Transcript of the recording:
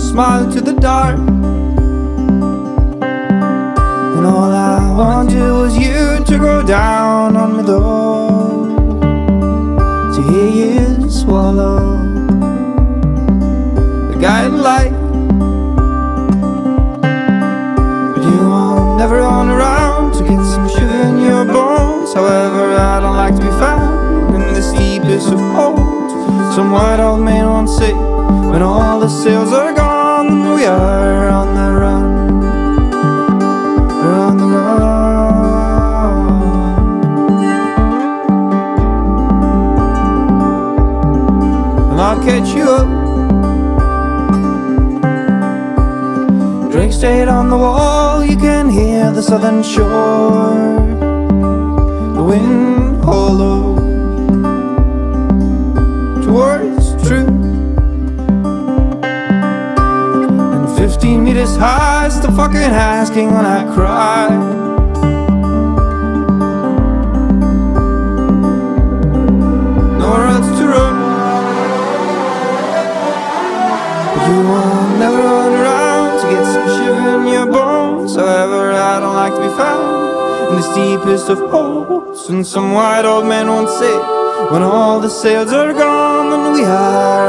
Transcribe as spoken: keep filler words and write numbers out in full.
smile to the dark. And all I wanted was you to go down on me though, to hear you swallow the guiding light. But you won't never run around to get some sugar in your bones. However, I don't like to be found in the steepest of holes. Some white old man once said, when all the sails are gone, we are on the run. We're on the run. And I'll catch you up. Drink straight on the wall, you can hear the southern shore, the wind hollow towards truth. And fifteen meters high, still fucking asking when I cry. Nowhere else to run. But you won't never run around to get some sugar in your bones. However, I don't like to be found in the steepest of holes. And some white old man once said, when all the sails are gone, then we are